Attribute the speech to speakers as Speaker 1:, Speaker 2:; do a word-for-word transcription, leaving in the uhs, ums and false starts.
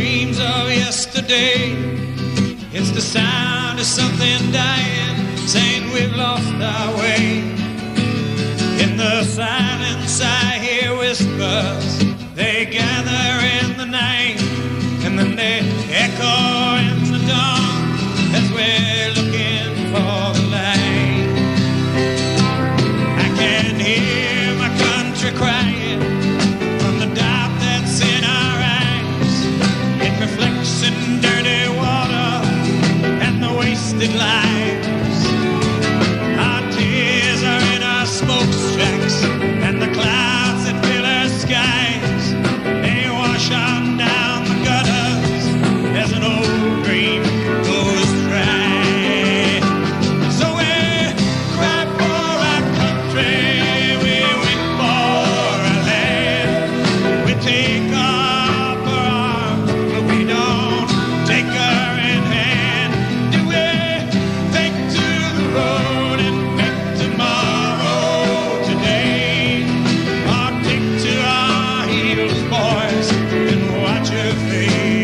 Speaker 1: dreams of yesterday. It's the sound of something dying, saying we've lost our way. In the silence I hear whispers, they gather in the night, and then they echo in the dawn as we're looking for the light. I can hear my country crying from the doubt that's in our eyes. It reflects in dirty water and the wasted lives. Our tears are in our smokestacks and the clouds that fill our skies. They wash on down the gutters as an old dream goes dry. So we cry for our country, we wait for our land. We take up our arms, but we don't take her in hand. Do we take to the road and make tomorrow today? Or take to our heels, boys, and watch her fade?